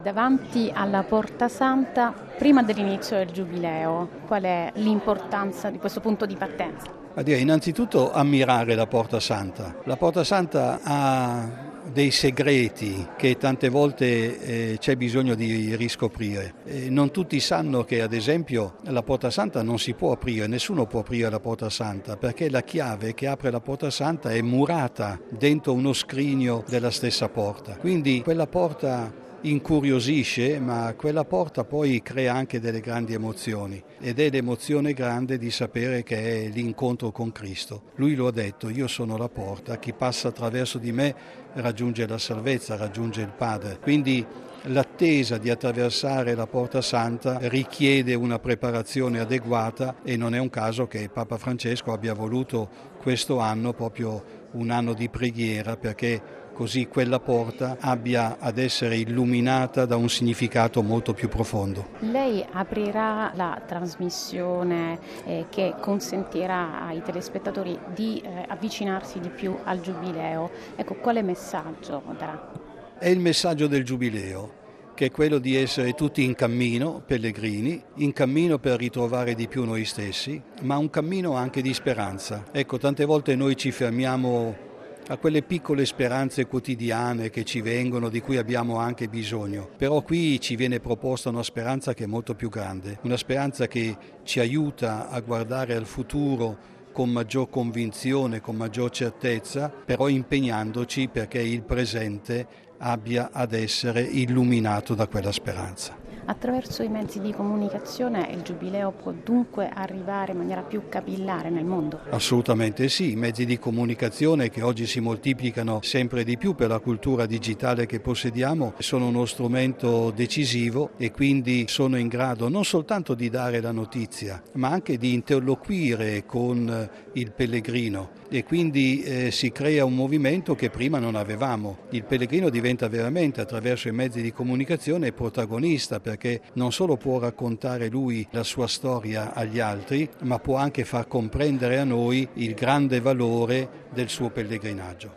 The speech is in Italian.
Davanti alla Porta Santa, prima dell'inizio del Giubileo, qual è l'importanza di questo punto di partenza? A dire, innanzitutto ammirare la Porta Santa. La Porta Santa ha dei segreti che tante volte c'è bisogno di riscoprire. Non tutti sanno che ad esempio la Porta Santa non si può aprire, nessuno può aprire la Porta Santa perché la chiave che apre la Porta Santa è murata dentro uno scrigno della stessa porta. Quindi quella porta incuriosisce, ma quella porta poi crea anche delle grandi emozioni ed è l'emozione grande di sapere che è l'incontro con Cristo. Lui lo ha detto: io sono la porta, chi passa attraverso di me raggiunge la salvezza, raggiunge il Padre. Quindi l'attesa di attraversare la Porta Santa richiede una preparazione adeguata e non è un caso che Papa Francesco abbia voluto questo anno proprio un anno di preghiera, perché così quella porta abbia ad essere illuminata da un significato molto più profondo. Lei aprirà la trasmissione che consentirà ai telespettatori di avvicinarsi di più al Giubileo. Ecco, quale messaggio darà? È il messaggio del Giubileo, che è quello di essere tutti in cammino, pellegrini, in cammino per ritrovare di più noi stessi, ma un cammino anche di speranza. Ecco, tante volte noi ci fermiamo a quelle piccole speranze quotidiane che ci vengono, di cui abbiamo anche bisogno. Però qui ci viene proposta una speranza che è molto più grande, una speranza che ci aiuta a guardare al futuro con maggior convinzione, con maggior certezza, però impegnandoci perché il presente abbia ad essere illuminato da quella speranza. Attraverso i mezzi di comunicazione il Giubileo può dunque arrivare in maniera più capillare nel mondo? Assolutamente sì, i mezzi di comunicazione che oggi si moltiplicano sempre di più per la cultura digitale che possediamo sono uno strumento decisivo e quindi sono in grado non soltanto di dare la notizia, ma anche di interloquire con il pellegrino e quindi si crea un movimento che prima non avevamo. Il pellegrino diventa veramente attraverso i mezzi di comunicazione protagonista, perché non solo può raccontare lui la sua storia agli altri, ma può anche far comprendere a noi il grande valore del suo pellegrinaggio.